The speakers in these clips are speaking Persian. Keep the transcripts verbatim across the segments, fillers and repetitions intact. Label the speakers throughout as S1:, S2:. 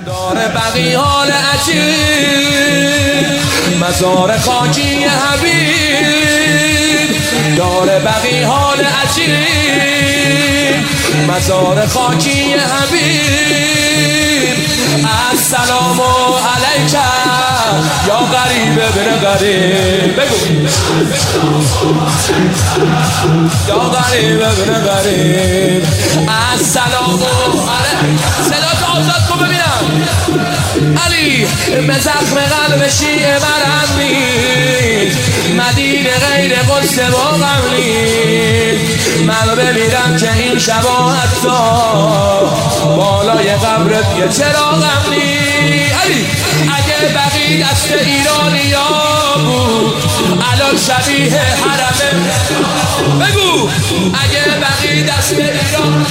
S1: داره بقی حال عجیب، مزار خاکی حبیب. داره بقی حال عجیب، مزار خاکی حبیب. السلام علیک یا غریب ابن غریب. بگو یا غریب ابن غریب. السلام علیک. صدا تو آزاد کن ببینم. علی به زخم قلب شیعه مرهم نیست، مدینه غیر قدس واقعا نیست. من بمیرم که این شبا حتی بالای قبرت یه چراغم نیست. علی اگه بقی دست ایرانی ها بود الان شبیه حرمه. بگو اگه بقی دست ایرانی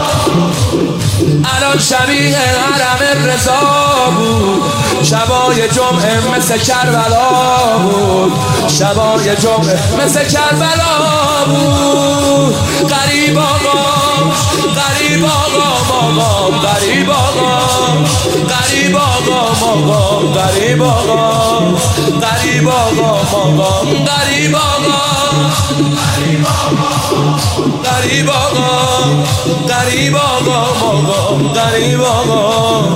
S1: الان شبیه حرم رضا بود. شبای جمعه مثل کربلا بود، شبای جمعه مثل کربلا بود. غریب آقا غریب آقا ماما، غریب آقا غریب آقا ماما، غریب آقا غریب آقا ماما، غریب آقا غریب آقا غریب آقا ماما، غریب آقا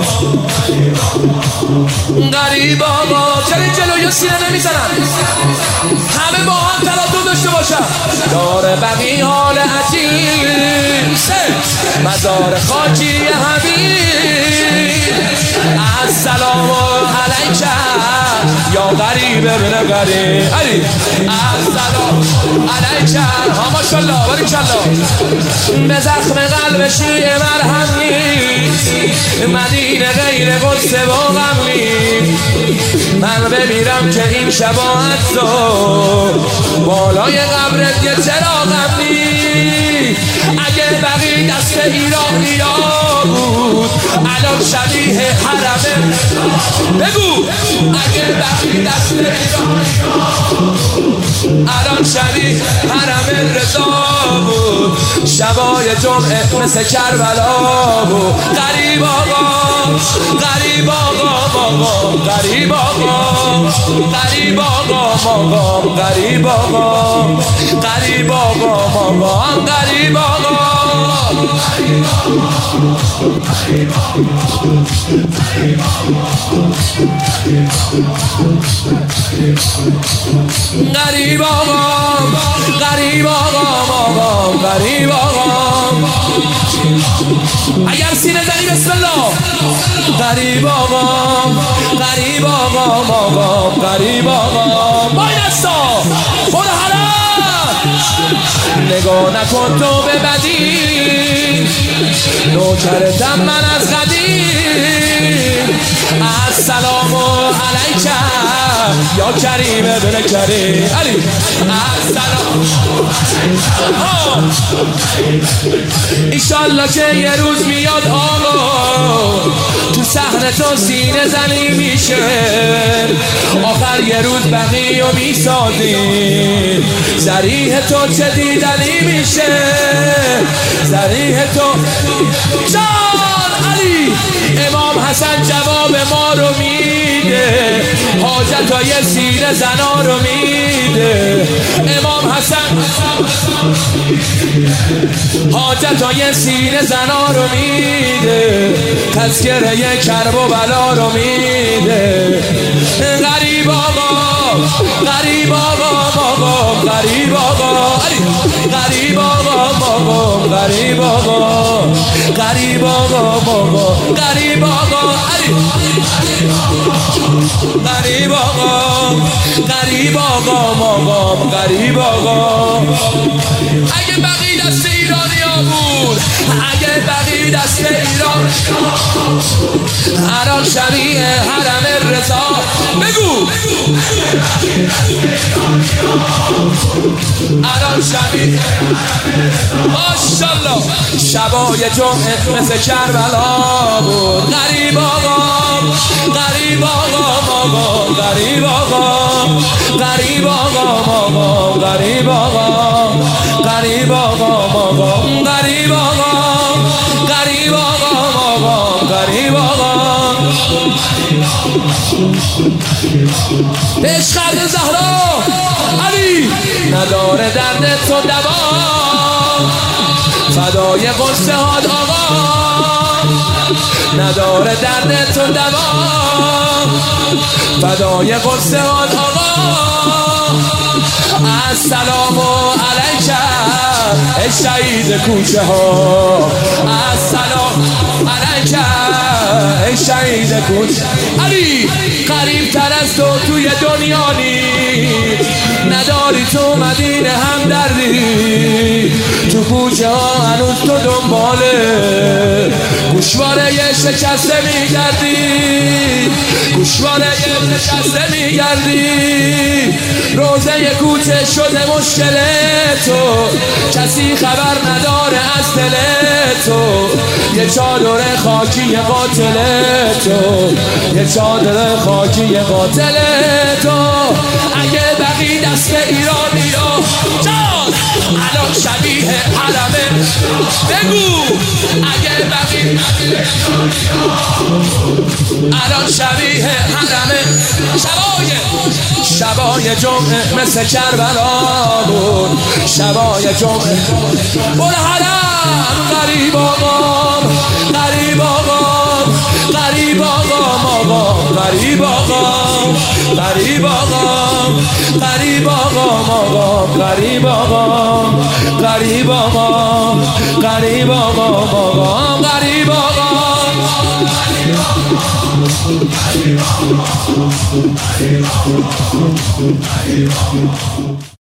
S1: غریب آقا. چرا جلوی سینه نمیزنن؟ همه با هم تلاطم داشته باشن. داره بقی حال عجیب، مزار خاکی حبیب. السلام علیک یا غریب ابن غریب. علی السلام علیک. ها ماشاءالله باریکالله. به زخم قلب شیعه مرهم نیست، مدینه غیر قدس واقعا نیست. من بمیرم که این شبا حتی بالای قبرت یه چراغم نیست. اگه بقی دست ایرانی ها بود الان شبیه حرمه. بگو اگه بقی دست ایرانی ها الان شبیه حرم رضا بود. شبای جمعه مثل کربلا بود. غریب آقا غریب آقا ماما، غریب آقا غریب آقا ماما، غریب آقا غریب آقا ماما، غریب آقا غریب آقا غریب آقا ماما، غریب آقا. اگر سینه زنی بسم الله. غریب آقا غریب آقا ماما، غریب آقا. بای دستا برو حرم. نگاه نکن تو به بدی، نوکرتم من از قدیم. السلام علیک یا کریم ابن کریم. علی السلام. ایشالله که یه روز میاد آقا تو صحنه تو سینه زنی میشه، آخر یه روز بقی رو میسازی. ذریح تو چه دیدنی میشه، ذریح تو جان. علی امام حسن جواب ما رو میده، حاجتای سینه زنا رو میده. امام حسن حاجتای سینه زنا رو میده، تذکره کرب و بلا رو میده. غریب آقا غریب آقا ماما، غریب آقا غریب آقا ماما، غریب آقا غریب آقا ماما، غریب آقا غریب آقا غریب آقا ماما، غریب آقا. اگه بقی دست ایرانی ها بود، اگه بقی دست ایرانی الان شبیه حرم رضا. بگو الان شبیه ماشالله شبای جمعه مثل کربلا بود. غریب آقا غریب آقا ماما، غریب آقا غریب آقا ماما، غریب آقا غریب آقا ماما، غریب آقا غریب آقا ماما، غریب آقا عشق زهرا علی نداره درد تو دوا فدای قصه هات آقا نداره درد تو دوا فدای قصه هات آقا السلام علیک ای شهید کوچه ها السلام علیک ای شهید کوچه علی قریب تر از تو توی دنیا نیست نداری تو مدینه هم دردی تو کوچه ها هنوز تو دنباله گوشواره یه شکسته میگردی گوشواره یه شکسته میگردی روزه کوچه شده مشکل تو کسی خبر نداره از دل تو یه چادر خاکی قاتل تو یه چادر خاکی قاتل تو اگه بقی دست ایرانی ها جان الان شبیه حرمه بگو اگه بقی الان شبیه حرمه شبای شبای جمعه مثل کربلا بود شبای جمعه بول حرم غریب آقام غریب آقام غریب آقام آقام غریب آقام غریب آقام غریب آقام آقام غریب آقام غریب آقام غریب آقام آقام غریب آقام